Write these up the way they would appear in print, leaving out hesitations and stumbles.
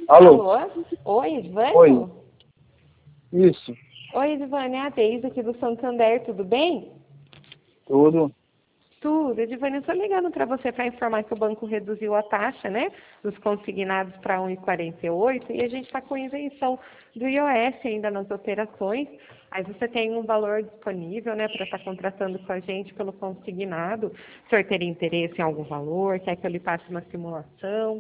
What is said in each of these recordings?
Alô? Alô? Oi, Oi. Edvânio? Isso. Oi, Edvânio, é a Deise aqui do Santander, tudo bem? Tudo. Tudo. Edvânio, eu estou ligando para você para informar que o banco reduziu a taxa, né, dos consignados para 1,48 e a gente está com isenção do IOF ainda nas operações. Aí você tem um valor disponível, né, para estar contratando com a gente pelo consignado. O senhor teria interesse em algum valor? Quer que eu lhe passe uma simulação?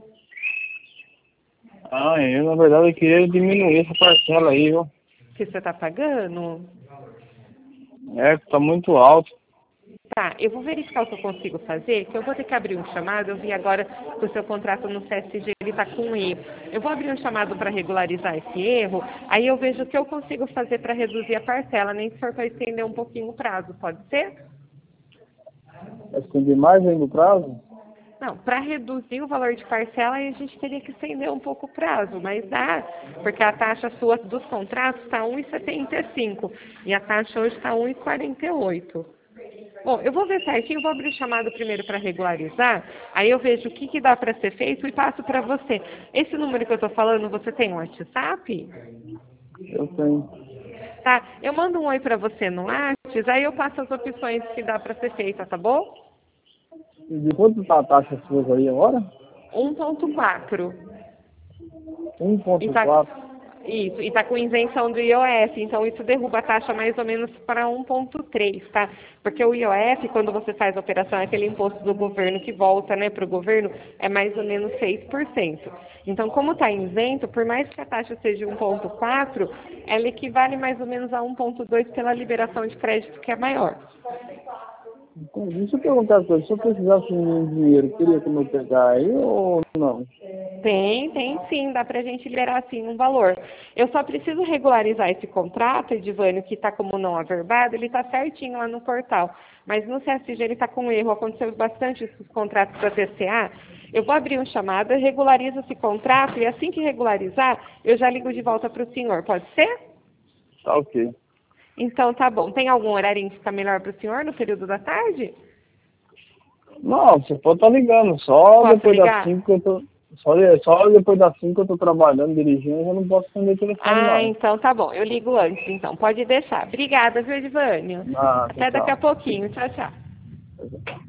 Eu na verdade eu queria diminuir essa parcela aí, viu? Que você está pagando? É, tá muito alto. Tá, eu vou verificar o que eu consigo fazer, que eu vou ter que abrir um chamado. Eu vi agora que o seu contrato no CSG ele está com erro. Eu vou abrir um chamado para regularizar esse erro, aí eu vejo o que eu consigo fazer para reduzir a parcela, nem se for para estender um pouquinho o prazo, pode ser? Vai estender mais ainda o prazo? Não, para reduzir o valor de parcela, aí a gente teria que estender um pouco o prazo, mas dá, porque a taxa sua dos contratos está 1,75 e a taxa hoje está 1,48. Bom, eu vou ver certinho, vou abrir o chamado primeiro para regularizar, aí eu vejo o que dá para ser feito e passo para você. Esse número que eu estou falando, você tem um WhatsApp? Eu tenho. Tá, eu mando um oi para você no WhatsApp, aí eu passo as opções que dá para ser feita, tá bom? E de quanto tá a taxa sua aí agora? 1,4. E tá, 1,4. isso, e tá com isenção do IOF, então isso derruba a taxa mais ou menos para 1,3, tá? Porque o IOF, quando você faz a operação, é aquele imposto do governo que volta, né, para o governo, é mais ou menos 6%. Então, como está isento, por mais que a taxa seja 1,4, ela equivale mais ou menos a 1,2 pela liberação de crédito que é maior. Então, deixa eu perguntar uma coisa. Se eu precisasse de um dinheiro, teria como eu pegar aí ou não? Tem sim, dá pra gente liberar sim um valor. Eu só preciso regularizar esse contrato, Edivânio, que está como não averbado, ele está certinho lá no portal. Mas no CSG ele está com erro, aconteceu bastante esses contratos da TCA. Eu vou abrir uma chamada, regularizo esse contrato e assim que regularizar, eu já ligo de volta para o senhor, pode ser? Tá ok. Então tá bom. Tem algum horário que fica melhor para o senhor no período da tarde? Não, você pode estar ligando. Só Posso depois das ligar? 5 que eu tô. Só depois das 5 que eu tô trabalhando, dirigindo, eu já não posso atender o telefone Ah, mais. então tá bom. Eu ligo antes, então. Pode deixar. Obrigada, viu, Edivânio? Ah, Até daqui a tchau. pouquinho. Tchau, tchau. Tchau.